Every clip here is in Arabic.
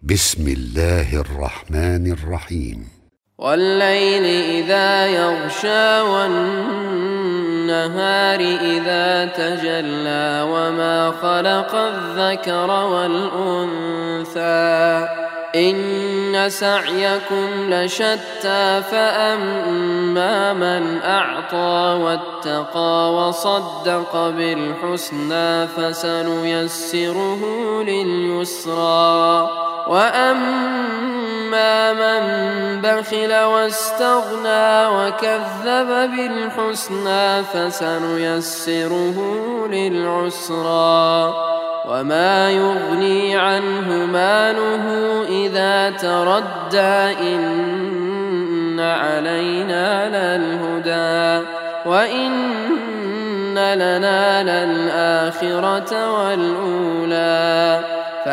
بسم الله الرحمن الرحيم. والليل إذا يغشى والنهار إذا تجلى وما خلق الذكر والأنثى إن سعيكم لشتى فأما من أعطى واتقى وصدق بالحسنى فسنيسره لليسرى وأما من بخل واستغنى وكذب بالحسنى فسنيسره للعسرى وما يغني عنه ماله إذا تردى إن علينا للهدى وإن لنا للآخرة والأولى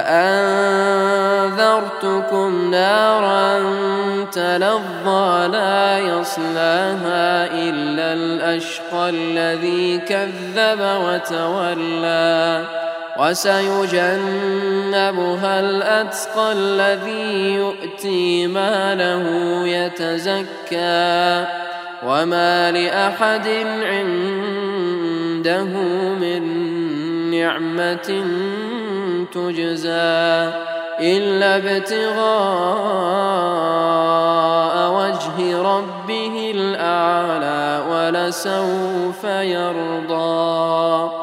فأنذرتكم نارا تلظى لا يصلاها إلا الأشقى الذي كذب وتولى وسيجنبها الأتقى الذي يؤتي ماله يتزكى وما لأحد عنده من نعمة تجزى إلا ابتغاء وجه ربه الأعلى ولسوف يرضى.